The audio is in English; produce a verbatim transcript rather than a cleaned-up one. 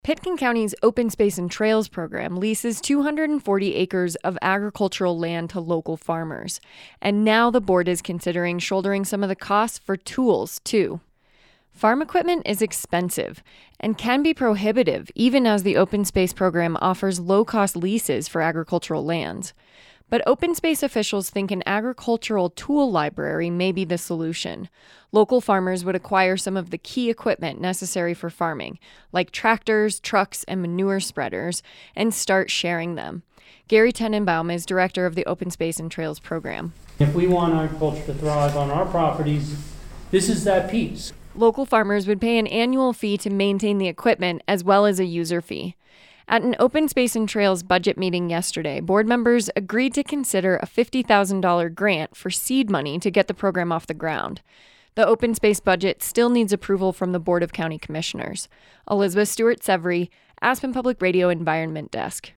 Pitkin County's Open Space and Trails program leases two hundred forty acres of agricultural land to local farmers, and now the board is considering shouldering some of the costs for tools, too. Farm equipment is expensive and can be prohibitive even as the Open Space program offers low-cost leases for agricultural lands. But open space officials think an agricultural tool library may be the solution. Local farmers would acquire some of the key equipment necessary for farming, like tractors, trucks, and manure spreaders, and start sharing them. Gary Tenenbaum is director of the Open Space and Trails program. If we want agriculture to thrive on our properties, this is that piece. Local farmers would pay an annual fee to maintain the equipment as well as a user fee. At an Open Space and Trails budget meeting yesterday, board members agreed to consider a fifty thousand dollars grant for seed money to get the program off the ground. The Open Space budget still needs approval from the Board of County Commissioners. Elizabeth Stewart-Severy, Aspen Public Radio Environment Desk.